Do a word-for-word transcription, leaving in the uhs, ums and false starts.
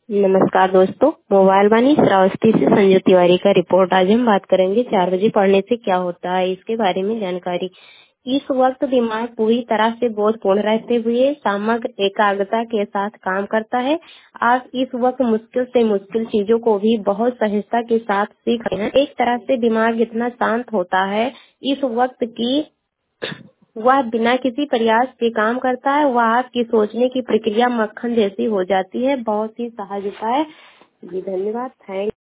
नमस्कार दोस्तों, मोबाइल वाणी श्रावस्ती से संजू तिवारी का रिपोर्ट। आज हम बात करेंगे चार बजे पढ़ने से क्या होता है, इसके बारे में जानकारी। इस वक्त दिमाग पूरी तरह से बोधपूर्ण रहते हुए समग्र एकाग्रता के साथ काम करता है। आप इस वक्त मुश्किल से मुश्किल चीजों को भी बहुत सहजता के साथ सीख रहे हैं। एक तरह से दिमाग इतना शांत होता है इस वक्त की वह बिना किसी प्रयास के काम करता है। वह आपकी सोचने की प्रक्रिया मक्खन जैसी हो जाती है, बहुत ही सहजता है। जी धन्यवाद। थैंक